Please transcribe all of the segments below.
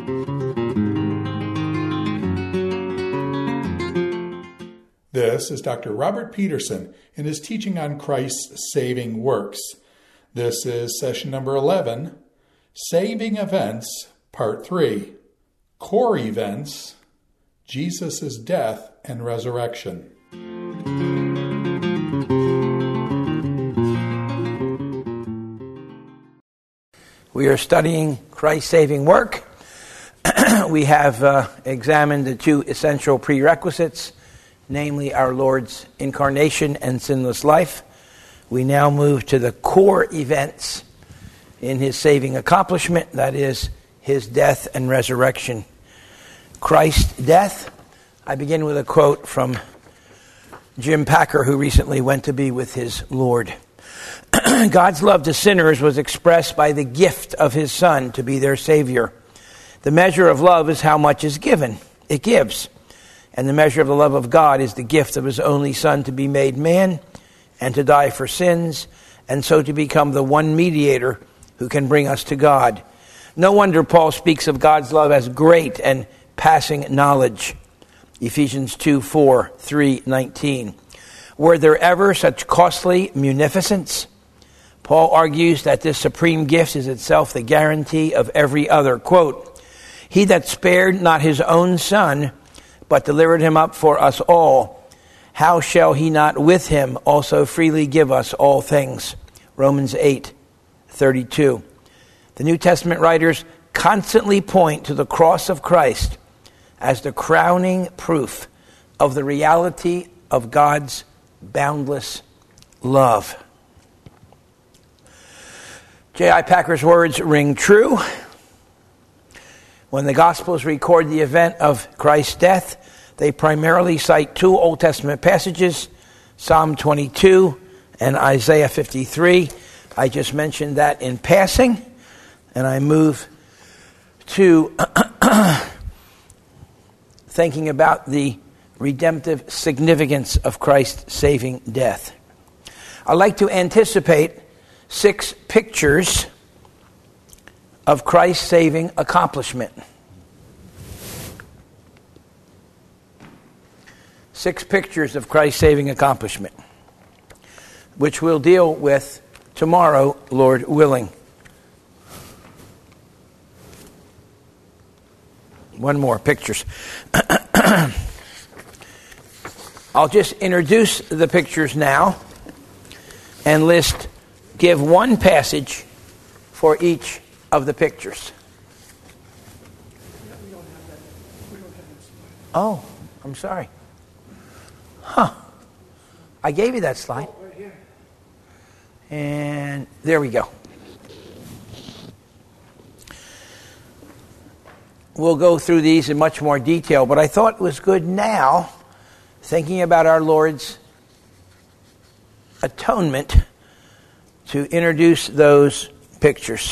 This is Dr. Robert Peterson in his teaching on Christ's saving works. This is session number 11, Saving Events, Part 3, Core Events, Jesus' Death and Resurrection. We are studying Christ's saving work. We have examined the two essential prerequisites, namely our Lord's incarnation and sinless life. We now move to the core events in his saving accomplishment, that is, his death and resurrection. Christ's death. I begin with a quote from Jim Packer, who recently went to be with his Lord. God's love to sinners was expressed by the gift of his Son to be their Savior. The measure of love is how much is given. It gives. And the measure of the love of God is the gift of his only Son to be made man and to die for sins, and so to become the one mediator who can bring us to God. No wonder Paul speaks of God's love as great and passing knowledge. Ephesians 2:4-3:19. Were there ever such costly munificence? Paul argues that this supreme gift is itself the guarantee of every other. Quote, "He that spared not his own Son, but delivered him up for us all, how shall he not with him also freely give us all things?" Romans 8:32. The New Testament writers constantly point to the cross of Christ as the crowning proof of the reality of God's boundless love. J.I. Packer's words ring true. When the Gospels record the event of Christ's death, they primarily cite two Old Testament passages, Psalm 22 and Isaiah 53. I just mentioned that in passing, and I move to thinking about the redemptive significance of Christ's saving death. I'd like to anticipate 6 pictures of Christ's saving accomplishment. 6 pictures of Christ's saving accomplishment, which we'll deal with tomorrow, Lord willing. One more, pictures. I'll just introduce the pictures now and give one passage for each of the pictures. Oh, I'm sorry. I gave you that slide. Right here. And there we go. We'll go through these in much more detail, but I thought it was good now, thinking about our Lord's atonement, to introduce those pictures.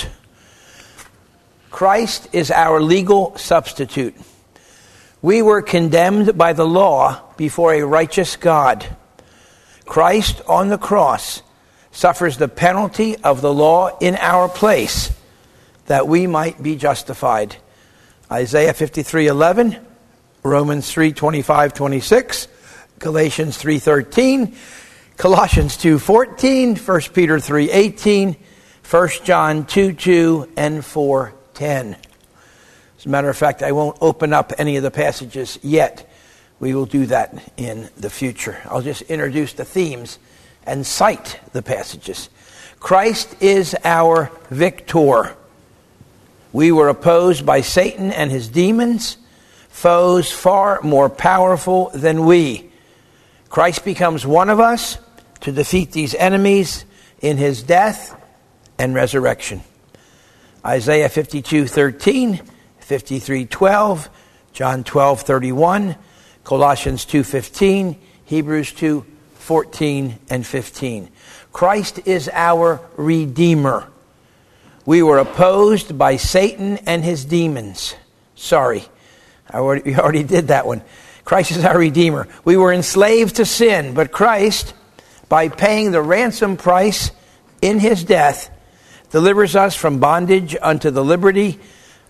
Christ is our legal substitute. We were condemned by the law before a righteous God. Christ on the cross suffers the penalty of the law in our place, that we might be justified. Isaiah 53:11, Romans 3:25-26, Galatians 3:13, Colossians 2:14, 1 Peter 3:18, 1 John 2:2, and 4:10. As a matter of fact, I won't open up any of the passages yet. We will do that in the future. I'll just introduce the themes and cite the passages. Christ is our victor. We were opposed by Satan and his demons, foes far more powerful than we. Christ becomes one of us to defeat these enemies in his death and resurrection. Isaiah 52:13, 53:12, John 12:31, Colossians 2:15, Hebrews 2:14 and 15. Christ is our Redeemer. We were opposed by Satan and his demons. We already did that one. Christ is our Redeemer. We were enslaved to sin, but Christ, by paying the ransom price in his death, delivers us from bondage unto the liberty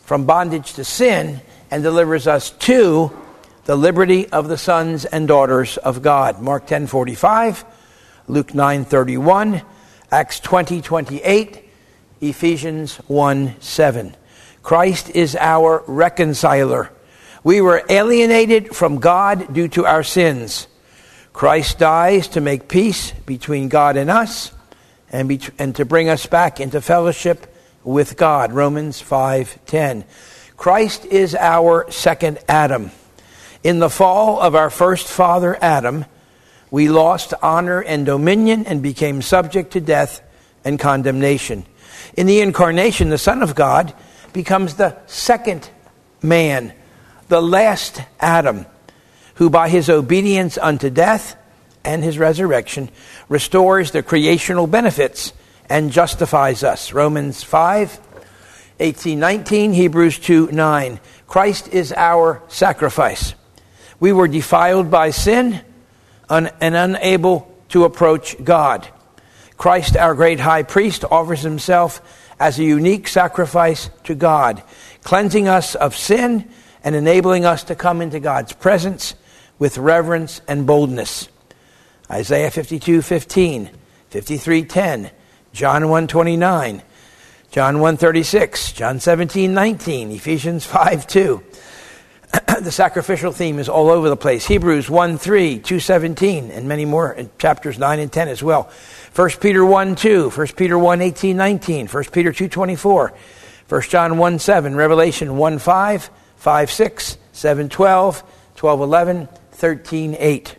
from bondage to sin and delivers us to the liberty of the sons and daughters of God. Mark 10:45, Luke 9:31, Acts 20:28, Ephesians 1:7. Christ is our reconciler. We were alienated from God due to our sins. Christ dies to make peace between God and us and to bring us back into fellowship with God. Romans 5:10. Christ is our second Adam. In the fall of our first father, Adam, we lost honor and dominion and became subject to death and condemnation. In the incarnation, the Son of God becomes the second man, the last Adam, who by his obedience unto death and his resurrection restores the creational benefits and justifies us. Romans 5:18-19, Hebrews 2:9. Christ is our sacrifice. We were defiled by sin and unable to approach God. Christ, our great high priest, offers himself as a unique sacrifice to God, cleansing us of sin and enabling us to come into God's presence with reverence and boldness. Isaiah 52:15, 53:10, John 1:29, John 1:36, John 17:19, Ephesians 5:2. The sacrificial theme is all over the place. Hebrews 1:3, 2:17, and many more in chapters 9 and 10 as well. 1 Peter 1:2, 1 Peter 1:18-19, 1 Peter 2:24, 1 John 1:7, Revelation 1:5, 5:6, 7:12, 12:11, 13:8.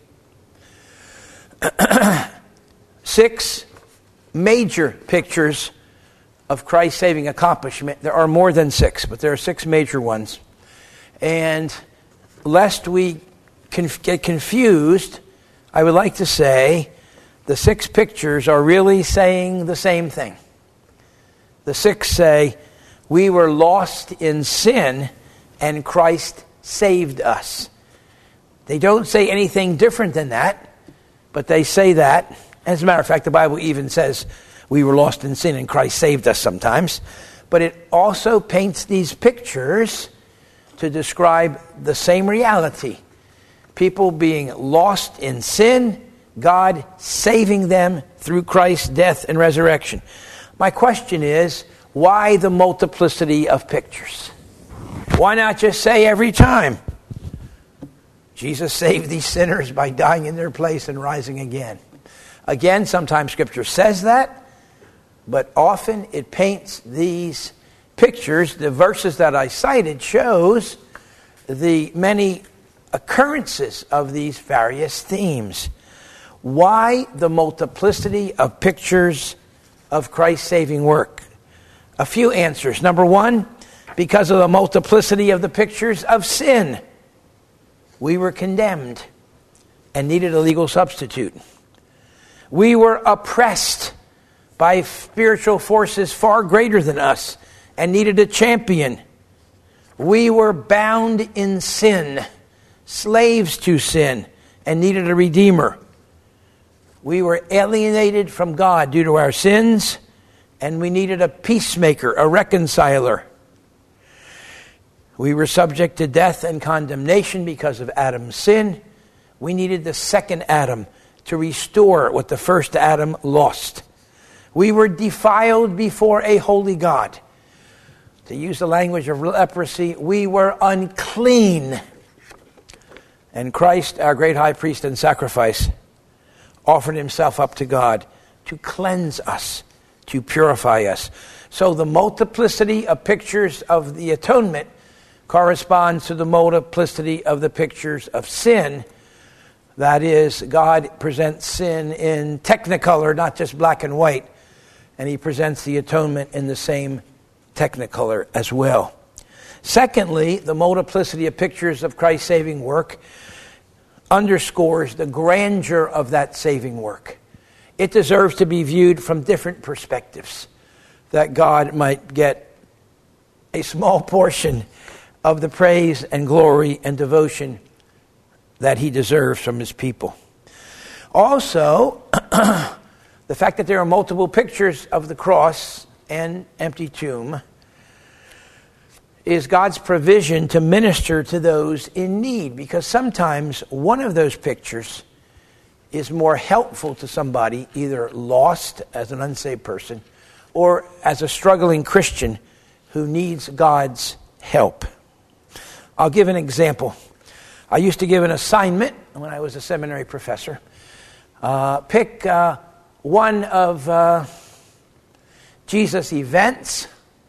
6 major pictures of Christ's saving accomplishment. There are more than 6, but there are 6 major ones. And lest we get confused, I would like to say the 6 pictures are really saying the same thing. The 6 say, we were lost in sin and Christ saved us. They don't say anything different than that, but they say that. As a matter of fact, the Bible even says we were lost in sin and Christ saved us sometimes. But it also paints these pictures to describe the same reality. People being lost in sin, God saving them through Christ's death and resurrection. My question is, why the multiplicity of pictures? Why not just say every time, Jesus saved these sinners by dying in their place and rising again? Again, sometimes Scripture says that, but often it paints these pictures. The verses that I cited shows the many occurrences of these various themes. Why the multiplicity of pictures of Christ's saving work? A few answers. Number one, because of the multiplicity of the pictures of sin. We were condemned and needed a legal substitute. We were oppressed by spiritual forces far greater than us and needed a champion. We were bound in sin, slaves to sin, and needed a redeemer. We were alienated from God due to our sins, and we needed a peacemaker, a reconciler. We were subject to death and condemnation because of Adam's sin. We needed the second Adam to restore what the first Adam lost. We were defiled before a holy God. To use the language of leprosy, we were unclean. And Christ, our great high priest and sacrifice, offered himself up to God to cleanse us, to purify us. So the multiplicity of pictures of the atonement corresponds to the multiplicity of the pictures of sin. That is, God presents sin in technicolor, not just black and white, and he presents the atonement in the same technicolor as well. Secondly, the multiplicity of pictures of Christ's saving work underscores the grandeur of that saving work. It deserves to be viewed from different perspectives, that God might get a small portion of the praise and glory and devotion that he deserves from his people. Also, the fact that there are multiple pictures of the cross and empty tomb is God's provision to minister to those in need, because sometimes one of those pictures is more helpful to somebody either lost as an unsaved person or as a struggling Christian who needs God's help. I'll give an example. I used to give an assignment when I was a seminary professor. Pick one of Jesus' events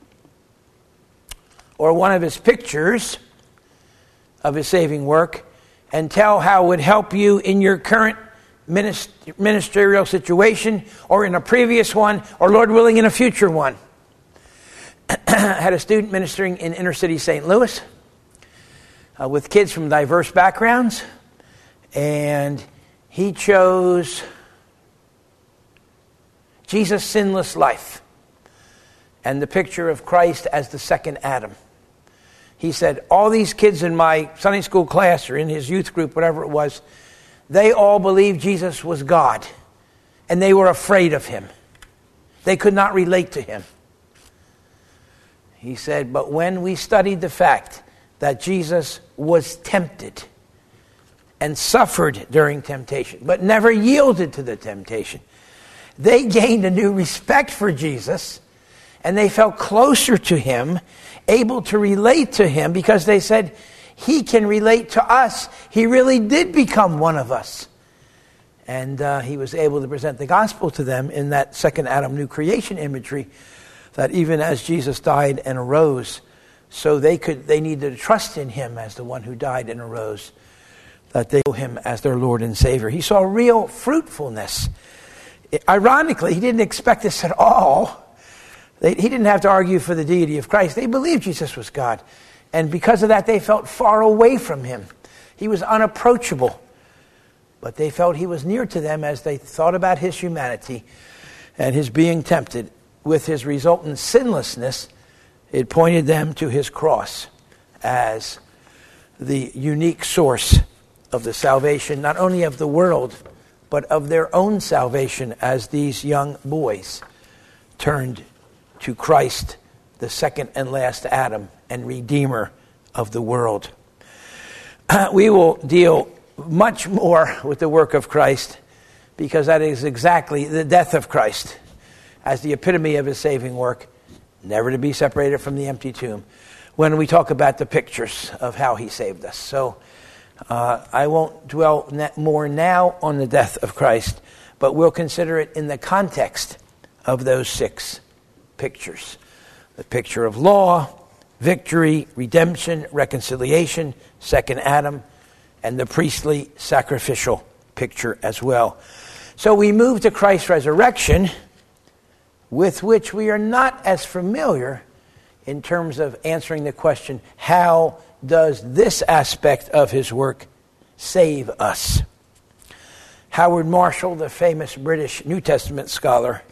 or one of his pictures of his saving work and tell how it would help you in your current ministerial situation or in a previous one or, Lord willing, in a future one. I had a student ministering in inner city St. Louis with kids from diverse backgrounds, and he chose Jesus' sinless life and the picture of Christ as the second Adam. He said, all these kids in my Sunday school class or in his youth group, whatever it was, they all believed Jesus was God, and they were afraid of him. They could not relate to him. He said, but when we studied the fact that Jesus was tempted and suffered during temptation, but never yielded to the temptation, they gained a new respect for Jesus, and they felt closer to him, able to relate to him, because they said, he can relate to us. He really did become one of us. And he was able to present the gospel to them in that second Adam, new creation imagery, that even as Jesus died and arose, so they needed to trust in him as the one who died and arose, that they know him as their Lord and Savior. He saw real fruitfulness. Ironically, he didn't expect this at all. He didn't have to argue for the deity of Christ. They believed Jesus was God. And because of that, they felt far away from him. He was unapproachable. But they felt he was near to them as they thought about his humanity and his being tempted. With his resultant sinlessness, it pointed them to his cross as the unique source of the salvation, not only of the world, but of their own salvation as these young boys turned to Christ, the second and last Adam and Redeemer of the world. We will deal much more with the work of Christ, because that is exactly the death of Christ as the epitome of his saving work, never to be separated from the empty tomb, when we talk about the pictures of how he saved us. So I won't dwell more now on the death of Christ, but we'll consider it in the context of those 6 pictures. The picture of law, victory, redemption, reconciliation, second Adam, and the priestly sacrificial picture as well. So we move to Christ's resurrection, with which we are not as familiar in terms of answering the question, how does this aspect of his work save us? Howard Marshall, the famous British New Testament scholar,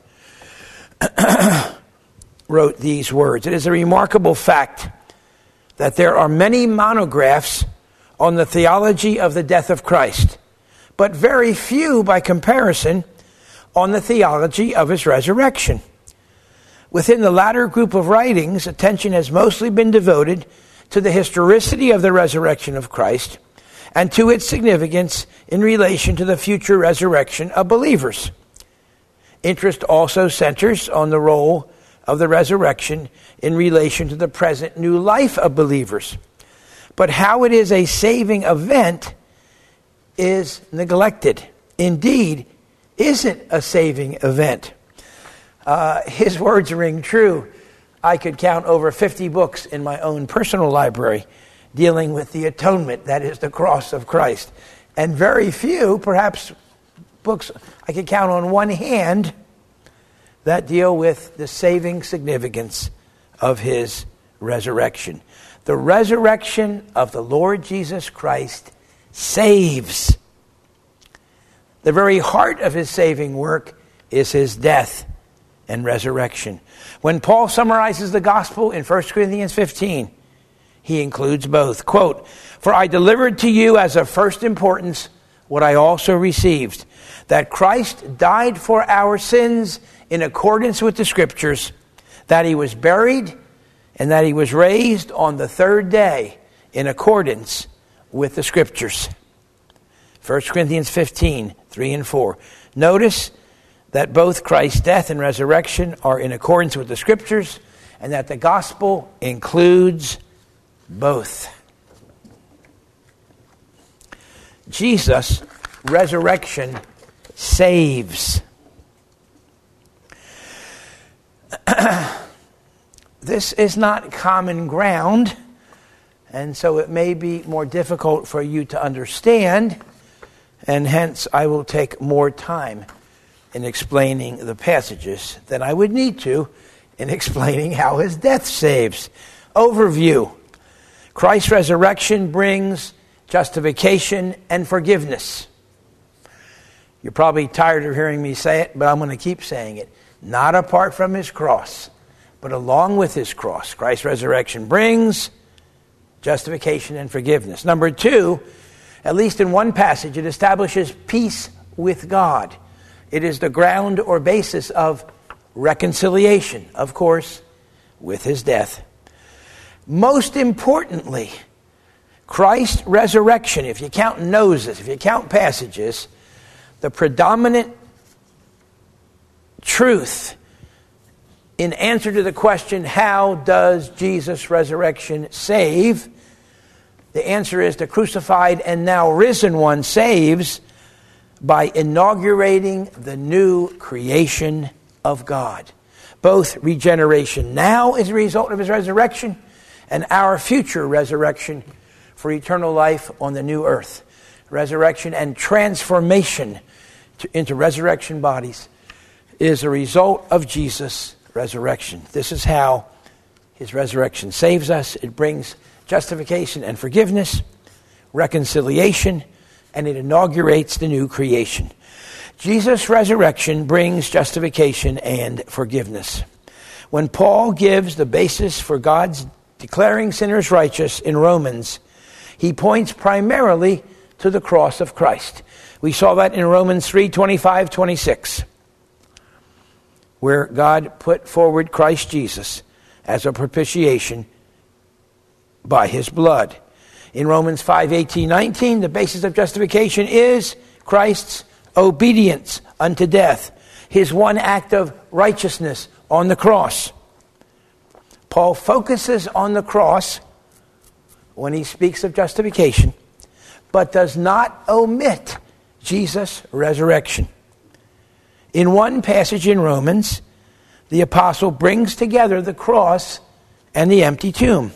wrote these words: "It is a remarkable fact that there are many monographs on the theology of the death of Christ, but very few, by comparison, on the theology of his resurrection. Within the latter group of writings, attention has mostly been devoted to the historicity of the resurrection of Christ and to its significance in relation to the future resurrection of believers. Interest also centers on the role of the resurrection in relation to the present new life of believers. But how it is a saving event is neglected. Indeed, is it a saving event?" His words ring true. I could count over 50 books in my own personal library dealing with the atonement, that is the cross of Christ. And very few, perhaps books I could count on one hand, that deal with the saving significance of his resurrection. The resurrection of the Lord Jesus Christ saves. The very heart of his saving work is his death and resurrection. When Paul summarizes the gospel in 1 Corinthians 15, he includes both. Quote, "For I delivered to you as of first importance what I also received, that Christ died for our sins in accordance with the Scriptures, that he was buried, and that he was raised on the third day in accordance with the Scriptures. 1 Corinthians 15, 3 and 4. Notice that both Christ's death and resurrection are in accordance with the Scriptures, and that the gospel includes both. Jesus' resurrection saves. This is not common ground, and so it may be more difficult for you to understand, and hence I will take more time in explaining the passages than I would need to in explaining how his death saves. Overview. Christ's resurrection brings justification and forgiveness. You're probably tired of hearing me say it, but I'm going to keep saying it. Not apart from his cross, but along with his cross. Christ's resurrection brings justification and forgiveness. Number two, at least in one passage, it establishes peace with God. It is the ground or basis of reconciliation, of course, with his death. Most importantly, Christ's resurrection, if you count noses, if you count passages, the predominant truth in answer to the question, how does Jesus' resurrection save? The answer is the crucified and now risen one saves by inaugurating the new creation of God. Both regeneration now is a result of his resurrection and our future resurrection for eternal life on the new earth. Resurrection and transformation into resurrection bodies is a result of Jesus' resurrection. This is how his resurrection saves us. It brings justification and forgiveness, reconciliation, and it inaugurates the new creation. Jesus' resurrection brings justification and forgiveness. When Paul gives the basis for God's declaring sinners righteous in Romans, he points primarily to the cross of Christ. We saw that in Romans 3:25, 26, where God put forward Christ Jesus as a propitiation by his blood. In Romans 5:18, 19, the basis of justification is Christ's obedience unto death, his one act of righteousness on the cross. Paul focuses on the cross when he speaks of justification, but does not omit Jesus' resurrection. In one passage in Romans, the apostle brings together the cross and the empty tomb.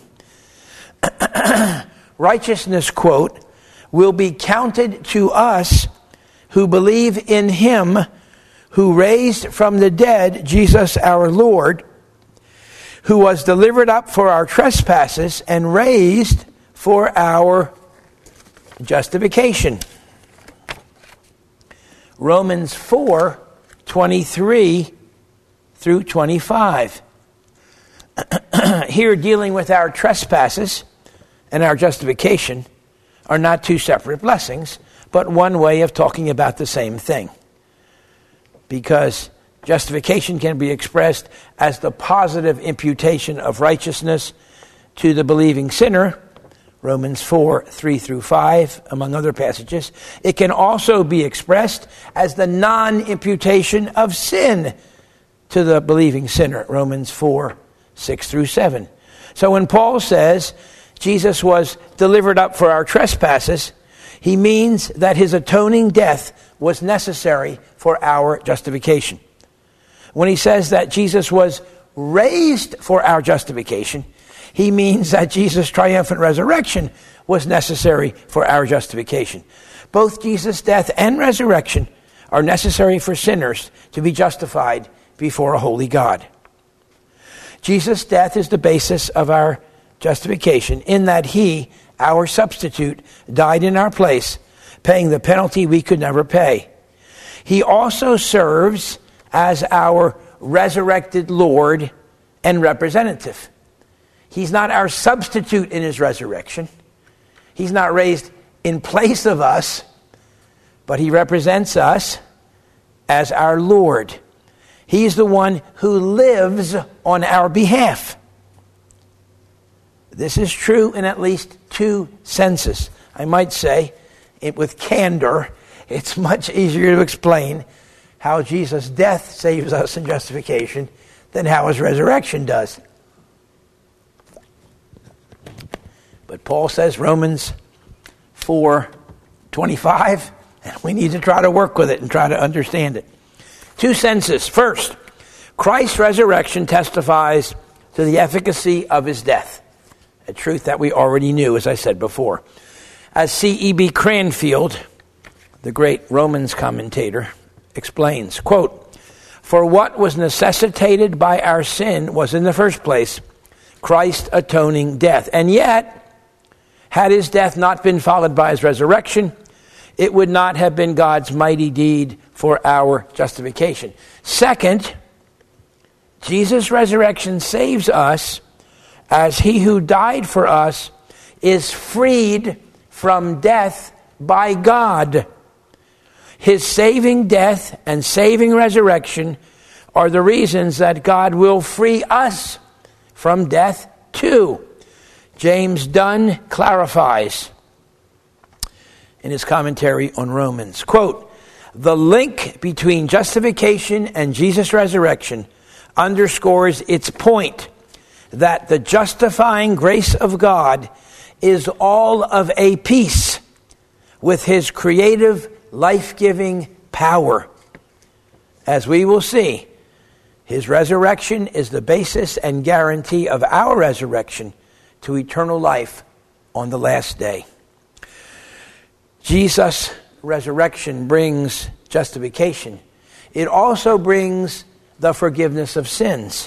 Righteousness, quote, will be counted to us who believe in him who raised from the dead Jesus our Lord, who was delivered up for our trespasses and raised for our justification. Romans 4:23 through 25. Here, dealing with our trespasses and our justification are not two separate blessings, but one way of talking about the same thing. Because justification can be expressed as the positive imputation of righteousness to the believing sinner, Romans 4:3 through 5, among other passages. It can also be expressed as the non-imputation of sin to the believing sinner, Romans 4:6 through 7. So when Paul says Jesus was delivered up for our trespasses, he means that his atoning death was necessary for our justification. When he says that Jesus was raised for our justification, he means that Jesus' triumphant resurrection was necessary for our justification. Both Jesus' death and resurrection are necessary for sinners to be justified before a holy God. Jesus' death is the basis of our justification in that he, our substitute, died in our place, paying the penalty we could never pay. He also serves as our resurrected Lord and representative. He's not our substitute in his resurrection. He's not raised in place of us, but he represents us as our Lord. He's the one who lives on our behalf. This is true in at least two senses. I might say, with candor, it's much easier to explain how Jesus' death saves us in justification than how his resurrection does. But Paul says Romans 4:25, and we need to try to work with it and try to understand it. Two senses. First, Christ's resurrection testifies to the efficacy of his death, a truth that we already knew, as I said before. As C.E.B. Cranfield, the great Romans commentator, explains, quote, "For what was necessitated by our sin was in the first place Christ's atoning death. And yet, had his death not been followed by his resurrection, it would not have been God's mighty deed for our justification. Second, Jesus' resurrection saves us as he who died for us is freed from death by God. His saving death and saving resurrection are the reasons that God will free us from death too." James Dunn clarifies in his commentary on Romans, quote, "The link between justification and Jesus' resurrection underscores its point that the justifying grace of God is all of a piece with his creative, life-giving power. As we will see, his resurrection is the basis and guarantee of our resurrection to eternal life on the last day." Jesus' resurrection brings justification. It also brings the forgiveness of sins.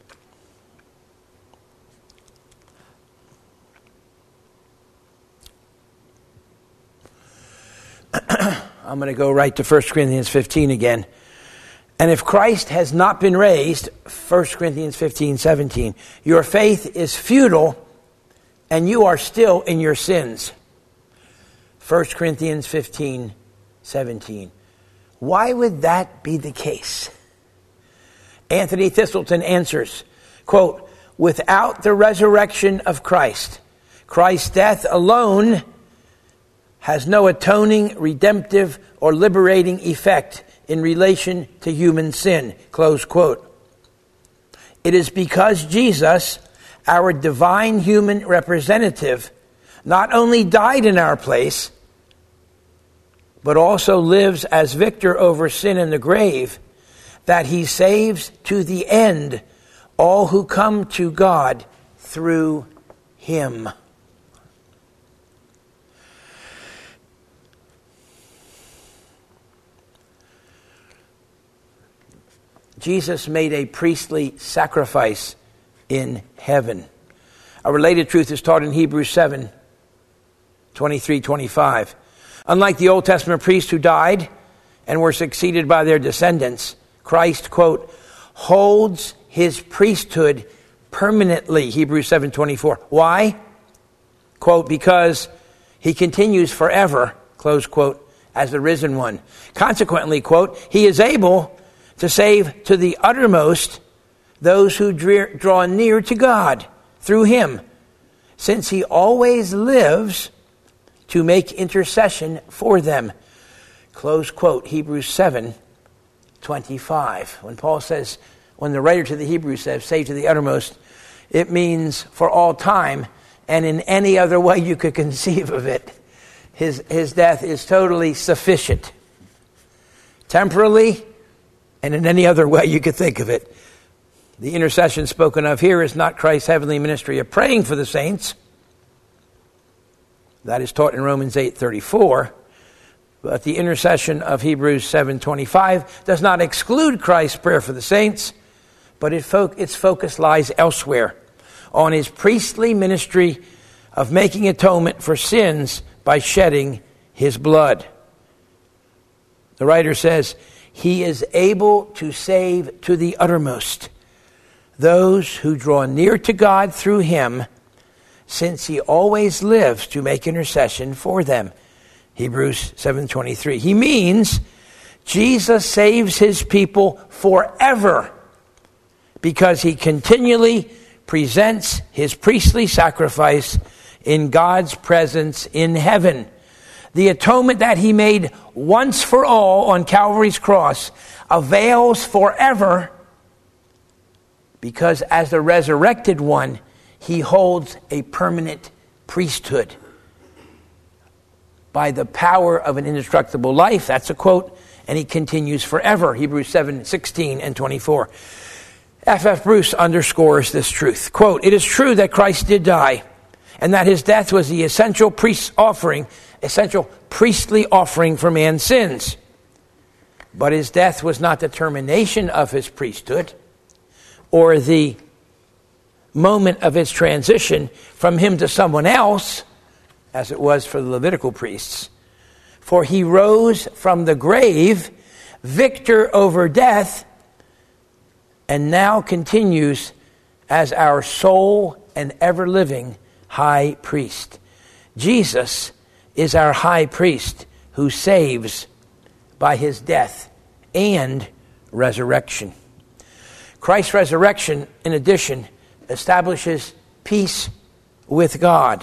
I'm going to go right to 1 Corinthians 15 again. "And if Christ has not been raised," 1 Corinthians 15:17, "your faith is futile and you are still in your sins." 1 Corinthians 15:17. Why would that be the case? Anthony Thistleton answers, quote, "Without the resurrection of Christ, Christ's death alone has no atoning, redemptive, or liberating effect in relation to human sin," close quote. It is because Jesus, our divine human representative, not only died in our place, but also lives as victor over sin and the grave, that he saves to the end all who come to God through him. Jesus made a priestly sacrifice in heaven. A related truth is taught in Hebrews 7:23-25. Unlike the Old Testament priests who died and were succeeded by their descendants, Christ, quote, "holds his priesthood permanently," Hebrews 7:24. Why? Quote, "because he continues forever," close quote, "as the risen one. Consequently," quote, "he is able to save to the uttermost those who draw near to God through him, since he always lives to make intercession for them." Close quote, Hebrews 7:25. When Paul says, when the writer to the Hebrews says, "save to the uttermost," it means for all time, and in any other way you could conceive of it. His death is totally sufficient. Temporally, and in any other way you could think of it. The intercession spoken of here is not Christ's heavenly ministry of praying for the saints. That is taught in Romans 8:34. But the intercession of Hebrews 7:25 does not exclude Christ's prayer for the saints, but its focus lies elsewhere, on his priestly ministry of making atonement for sins by shedding his blood. The writer says, "He is able to save to the uttermost those who draw near to God through him, since he always lives to make intercession for them." Hebrews 7:23. He means Jesus saves his people forever because he continually presents his priestly sacrifice in God's presence in heaven. The atonement that he made once for all on Calvary's cross avails forever, because as the resurrected one, he holds a permanent priesthood. By the power of an indestructible life, that's a quote, and he continues forever. Hebrews 7:16 and 24. F.F. Bruce underscores this truth. Quote, "It is true that Christ did die, and that his death was the essential priestly offering for man's sins. But his death was not the termination of his priesthood, or the moment of its transition from him to someone else, as it was for the Levitical priests. For he rose from the grave, victor over death, and now continues as our sole and ever-living high priest. Jesus is our high priest who saves by his death and resurrection. Christ's resurrection, in addition, establishes peace with God.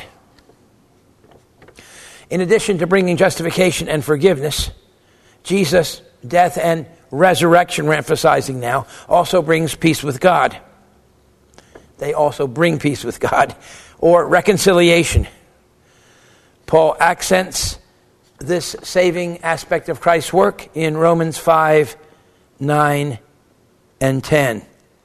In addition to bringing justification and forgiveness, Jesus' death and resurrection, we're emphasizing now, also brings peace with God. They also bring peace with God, or reconciliation. Paul accents this saving aspect of Christ's work in Romans 5, 9, and 10.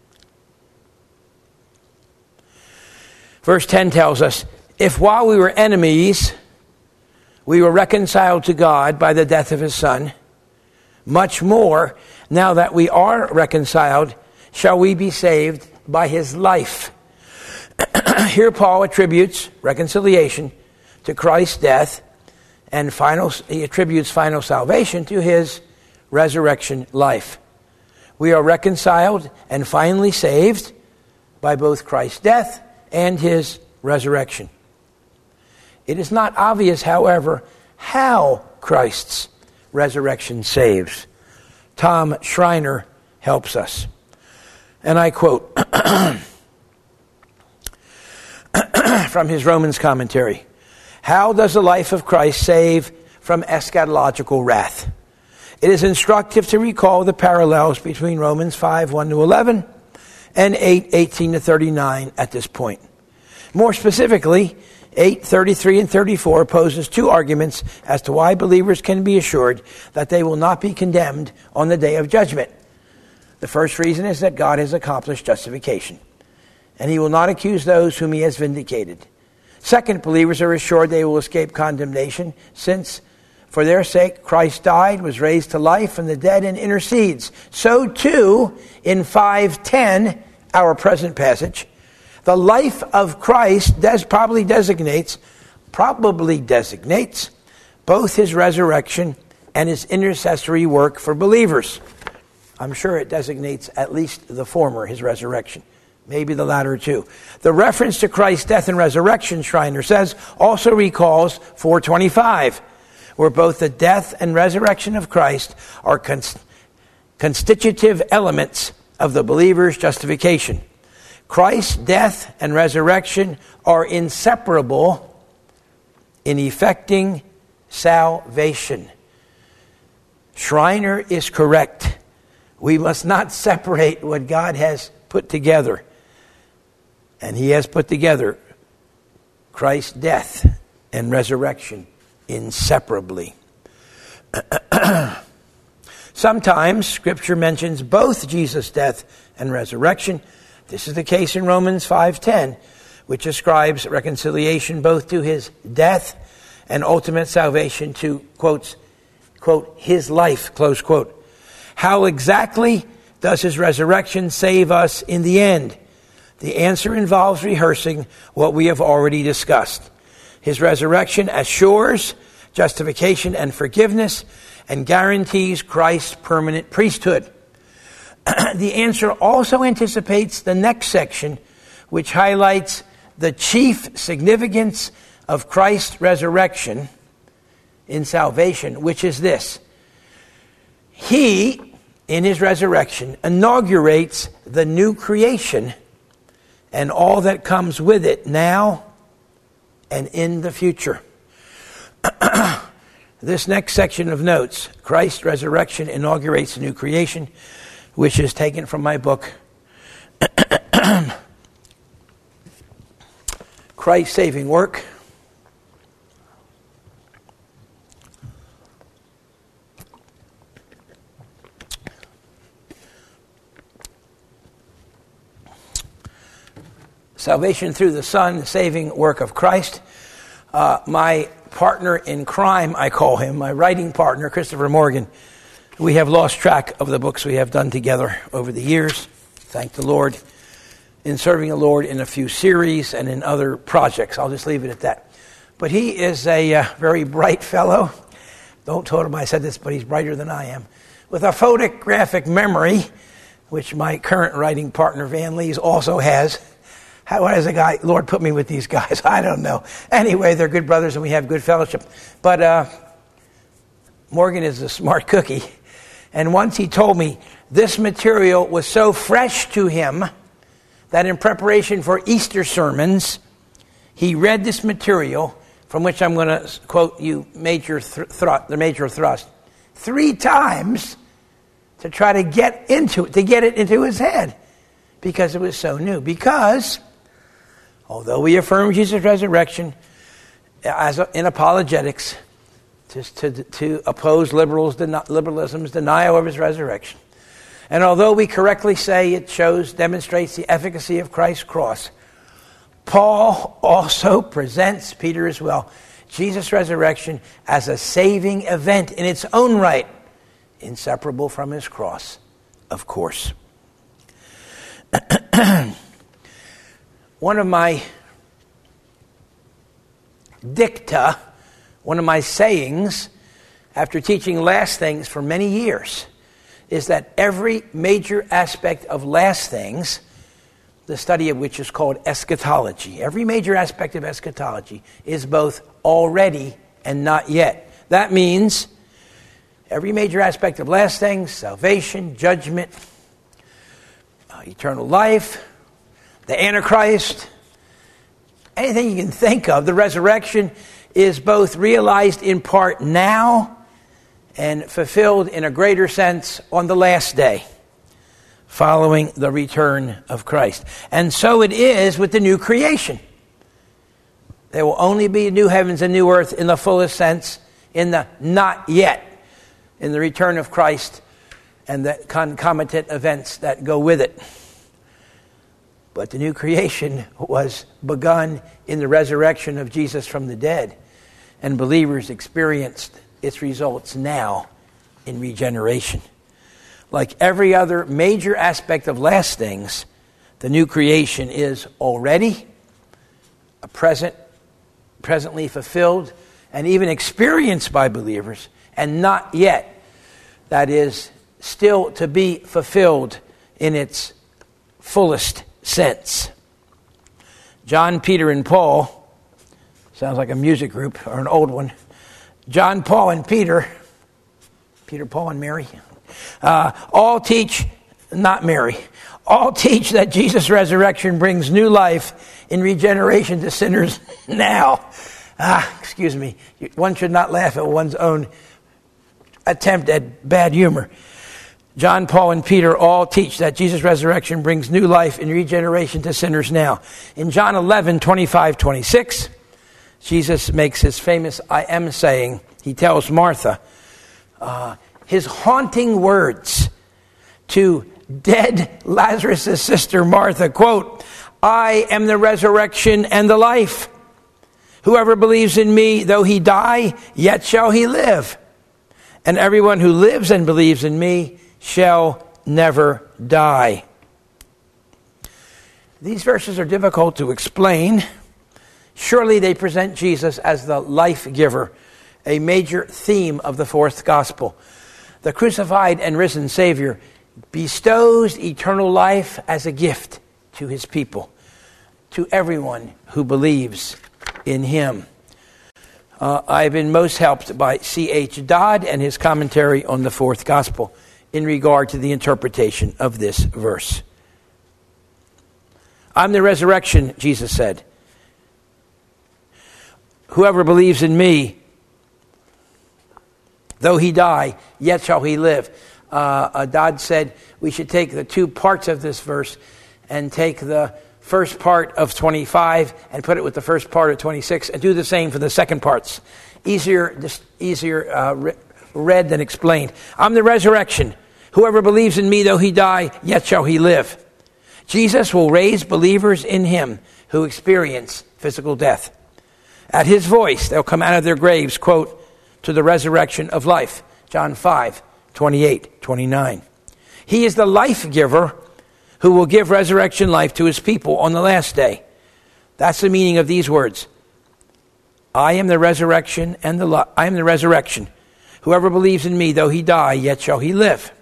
Verse 10 tells us, "If while we were enemies, we were reconciled to God by the death of his Son, much more, now that we are reconciled, shall we be saved by his life." Here Paul attributes reconciliation to Christ's death, and he attributes final salvation to his resurrection life. We are reconciled and finally saved by both Christ's death and his resurrection. It is not obvious, however, how Christ's resurrection saves. Tom Schreiner helps us. And I quote from his Romans commentary, "How does the life of Christ save from eschatological wrath? It is instructive to recall the parallels between Romans 5, 1-11 and 8, 18-39 at this point. More specifically, 8, 33 and 34 poses two arguments as to why believers can be assured that they will not be condemned on the day of judgment. The first reason is that God has accomplished justification, and he will not accuse those whom he has vindicated. Second, believers are assured they will escape condemnation, since for their sake Christ died, was raised to life from the dead, and intercedes. So too, in 5:10, our present passage, the life of Christ probably designates both his resurrection and his intercessory work for believers. I'm sure it designates at least the former, his resurrection. Maybe the latter too. The reference to Christ's death and resurrection, Schreiner says, also recalls 4:25, where both the death and resurrection of Christ are constitutive elements of the believer's justification. Christ's death and resurrection are inseparable in effecting salvation. Schreiner is correct. We must not separate what God has put together. And he has put together Christ's death and resurrection inseparably. Sometimes Scripture mentions both Jesus' death and resurrection. This is the case in Romans 5:10, which ascribes reconciliation both to his death and ultimate salvation to, quote, his life, close quote. How exactly does his resurrection save us in the end? The answer involves rehearsing what we have already discussed. His resurrection assures justification and forgiveness and guarantees Christ's permanent priesthood. The answer also anticipates the next section, which highlights the chief significance of Christ's resurrection in salvation, which is this. He, in his resurrection, inaugurates the new creation and all that comes with it now and in the future. This next section of notes, Christ's resurrection inaugurates a new creation, which is taken from my book, Christ's Saving Work. Salvation through the Son, the saving work of Christ. My partner in crime, I call him, my writing partner, Christopher Morgan. We have lost track of the books we have done together over the years. Thank the Lord. In serving the Lord in a few series and in other projects. I'll just leave it at that. But he is a very bright fellow. Don't tell him I said this, but he's brighter than I am. With a photographic memory, which my current writing partner, Van Lees, also has. Why does the guy, Lord, put me with these guys? I don't know. Anyway, they're good brothers and we have good fellowship. But Morgan is a smart cookie. And once he told me this material was so fresh to him that in preparation for Easter sermons, he read this material, from which I'm going to quote you the major thrust, 3 times to try to get it into his head, because it was so new. Because although we affirm Jesus' resurrection in apologetics, to oppose liberalism's denial of his resurrection, and although we correctly say it demonstrates the efficacy of Christ's cross, Paul also presents, Peter as well, Jesus' resurrection as a saving event in its own right, inseparable from his cross, of course. One of my dicta, one of my sayings, after teaching last things for many years, is that every major aspect of last things, the study of which is called eschatology, every major aspect of eschatology is both already and not yet. That means every major aspect of last things, salvation, judgment, eternal life, the Antichrist, anything you can think of, the resurrection is both realized in part now and fulfilled in a greater sense on the last day, following the return of Christ. And so it is with the new creation. There will only be new heavens and new earth in the fullest sense in the not yet, in the return of Christ and the concomitant events that go with it. But the new creation was begun in the resurrection of Jesus from the dead, and believers experienced its results now in regeneration. Like every other major aspect of last things, the new creation is already a presently fulfilled, and even experienced by believers, and not yet, that is, still to be fulfilled in its fullest sense. John, Peter, and Paul, sounds like a music group or an old one. John, Paul, and Peter, Paul, and Mary, all teach, not Mary, all teach that Jesus' resurrection brings new life in regeneration to sinners now. Excuse me. One should not laugh at one's own attempt at bad humor. John, Paul, and Peter all teach that Jesus' resurrection brings new life and regeneration to sinners now. In John 11:25-26, Jesus makes his famous I am saying. He tells Martha his haunting words to dead Lazarus' sister Martha, quote, I am the resurrection and the life. Whoever believes in me, though he die, yet shall he live. And everyone who lives and believes in me shall never die. These verses are difficult to explain. Surely they present Jesus as the life giver, a major theme of the fourth gospel. The crucified and risen Savior bestows eternal life as a gift to his people, to everyone who believes in him. I've been most helped by C.H. Dodd and his commentary on the fourth gospel in regard to the interpretation of this verse. I'm the resurrection, Jesus said. Whoever believes in me, though he die, yet shall he live. Dodd said we should take the two parts of this verse and take the first part of 25 and put it with the first part of 26 and do the same for the second parts. Easier read than explained. I'm the resurrection. Whoever believes in me, though he die, yet shall he live. Jesus will raise believers in him who experience physical death. At his voice, they'll come out of their graves, quote, to the resurrection of life. John 5, 28, 29. He is the life giver who will give resurrection life to his people on the last day. That's the meaning of these words. I am the resurrection I am the resurrection. Whoever believes in me, though he die, yet shall he live.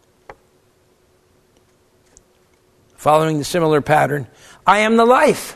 Following the similar pattern, I am the life.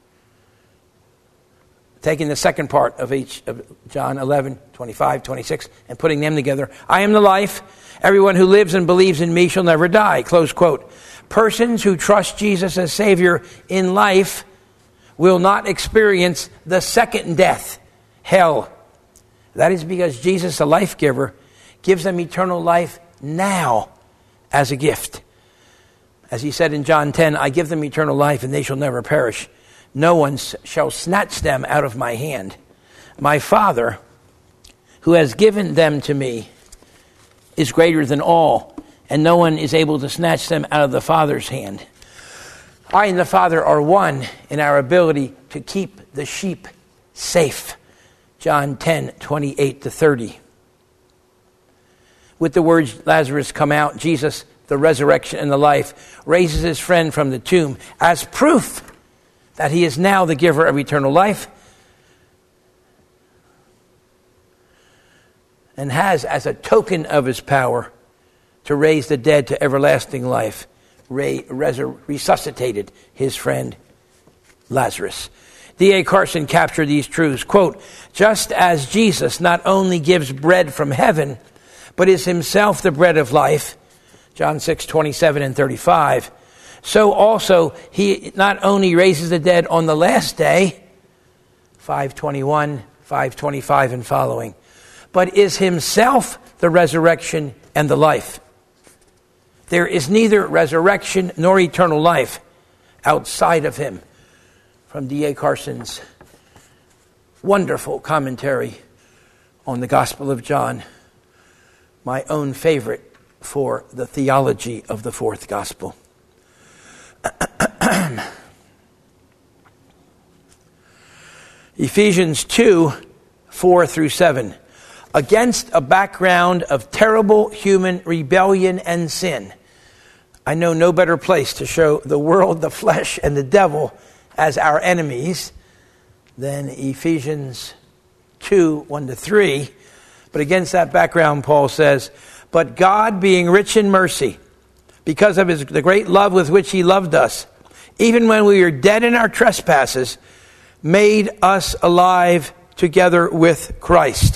Taking the second part of John 11, 25, 26, and putting them together. I am the life. Everyone who lives and believes in me shall never die. Close quote. Persons who trust Jesus as Savior in life will not experience the second death, hell. That is because Jesus, the life giver, gives them eternal life now as a gift. As he said in John 10, I give them eternal life and they shall never perish. No one shall snatch them out of my hand. My Father, who has given them to me, is greater than all, and no one is able to snatch them out of the Father's hand. I and the Father are one in our ability to keep the sheep safe. John 10, 28 to 30. With the words Lazarus come out, Jesus, the resurrection and the life, raises his friend from the tomb as proof that he is now the giver of eternal life and has, as a token of his power to raise the dead to everlasting life, resuscitated his friend Lazarus. D.A. Carson captured these truths, quote, just as Jesus not only gives bread from heaven, but is himself the bread of life, John 6, 27 and 35, so also he not only raises the dead on the last day, 5:21, 5:25 and following, but is himself the resurrection and the life. There is neither resurrection nor eternal life outside of him. From D.A. Carson's wonderful commentary on the Gospel of John, my own favorite for the theology of the fourth Gospel. Ephesians 2, 4 through 7. Against a background of terrible human rebellion and sin, I know no better place to show the world, the flesh, and the devil as our enemies than Ephesians 2, 1 to 3. But against that background, Paul says, but God, being rich in mercy, because of the great love with which he loved us, even when we were dead in our trespasses, made us alive together with Christ.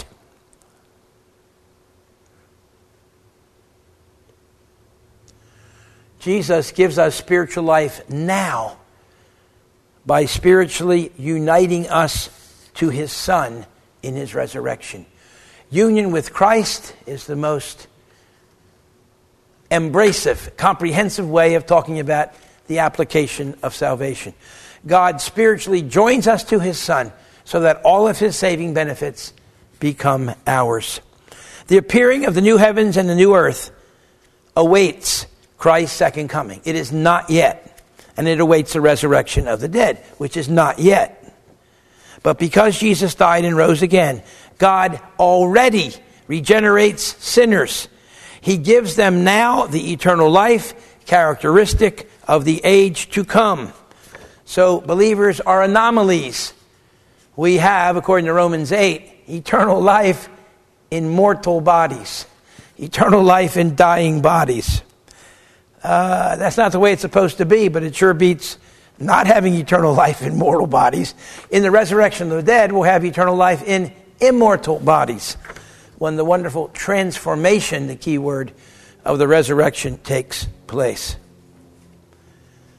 Jesus gives us spiritual life now by spiritually uniting us to his Son in his resurrection. Union with Christ is the most embracive, comprehensive way of talking about the application of salvation. God spiritually joins us to his Son so that all of his saving benefits become ours. The appearing of the new heavens and the new earth awaits Christ's second coming. It is not yet. And it awaits the resurrection of the dead, which is not yet. But because Jesus died and rose again, God already regenerates sinners. He gives them now the eternal life characteristic of the age to come. So believers are anomalies. We have, according to Romans 8, eternal life in mortal bodies. Eternal life in dying bodies. That's not the way it's supposed to be, but it sure beats not having eternal life in mortal bodies. In the resurrection of the dead, we'll have eternal life in immortal bodies, when the wonderful transformation, the key word, of the resurrection takes place.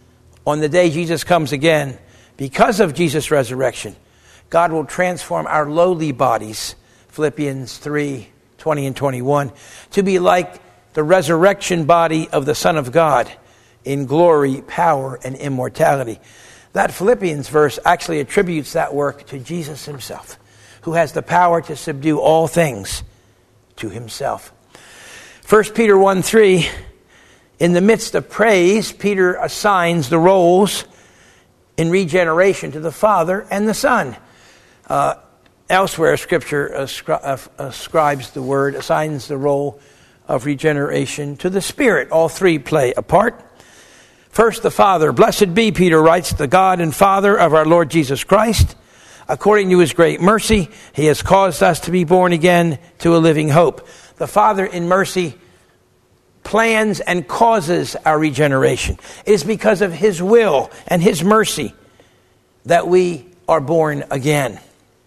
On the day Jesus comes again, because of Jesus' resurrection, God will transform our lowly bodies, Philippians 3:20 and 21, to be like the resurrection body of the Son of God in glory, power, and immortality. That Philippians verse actually attributes that work to Jesus himself, who has the power to subdue all things to himself. 1 Peter 1:3, in the midst of praise, Peter assigns the roles in regeneration to the Father and the Son. Elsewhere, Scripture assigns the role of regeneration to the Spirit. All three play a part. First, the Father. Blessed be, Peter writes, the God and Father of our Lord Jesus Christ. According to his great mercy, he has caused us to be born again to a living hope. The Father in mercy plans and causes our regeneration. It is because of his will and his mercy that we are born again.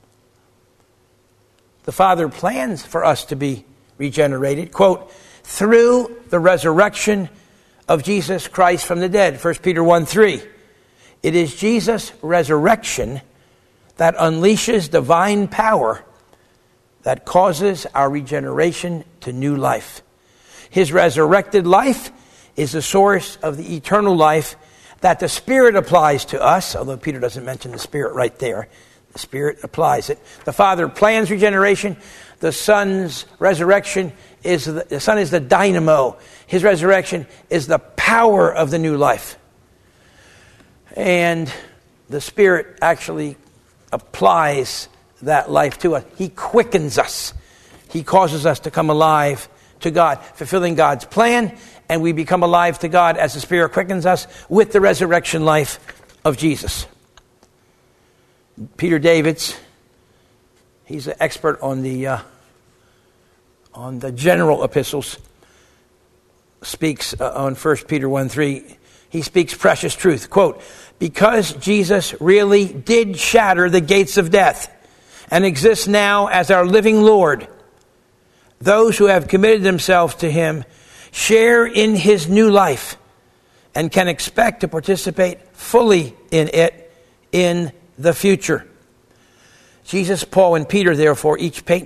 The Father plans for us to be regenerated, quote, through the resurrection of Jesus Christ from the dead, 1 Peter 1:3. It is Jesus' resurrection that unleashes divine power that causes our regeneration to new life. His resurrected life is the source of the eternal life that the Spirit applies to us, although Peter doesn't mention the Spirit right there. The Spirit applies it. The Father plans regeneration. The Son's resurrection is the Son is the dynamo. His resurrection is the power of the new life. And the Spirit actually applies that life to us. He quickens us. He causes us to come alive to God, fulfilling God's plan, and we become alive to God as the Spirit quickens us with the resurrection life of Jesus. Peter Davids, he's an expert on the general epistles, speaks on 1 Peter 1:3. He speaks precious truth. Quote, because Jesus really did shatter the gates of death and exists now as our living Lord, those who have committed themselves to him share in his new life and can expect to participate fully in it in the future. Jesus, Paul, and Peter, therefore, each point,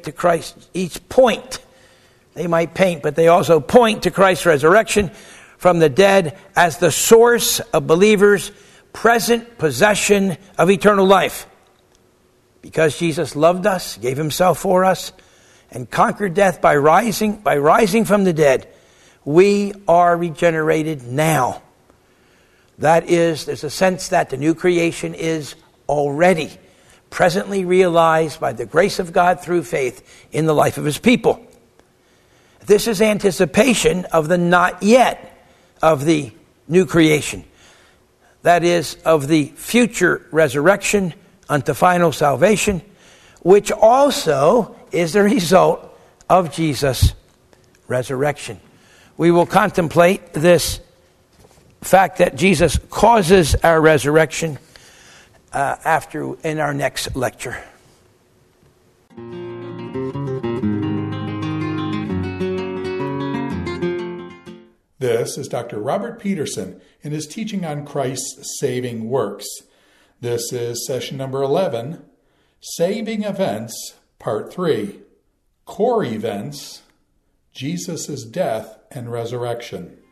they might paint, but they also point to Christ's resurrection from the dead as the source of believers' present possession of eternal life. Because Jesus loved us, gave himself for us, and conquered death by rising from the dead, we are regenerated now. That is, there's a sense that the new creation is already presently realized by the grace of God through faith in the life of his people. This is anticipation of the not yet of the new creation. That is, of the future resurrection unto final salvation, which also is the result of Jesus' resurrection. We will contemplate this fact that Jesus causes our resurrection in our next lecture. This is Dr. Robert Peterson in his teaching on Christ's saving works. This is session number 11, Saving Events, Part 3, Core Events, Jesus' Death and Resurrection.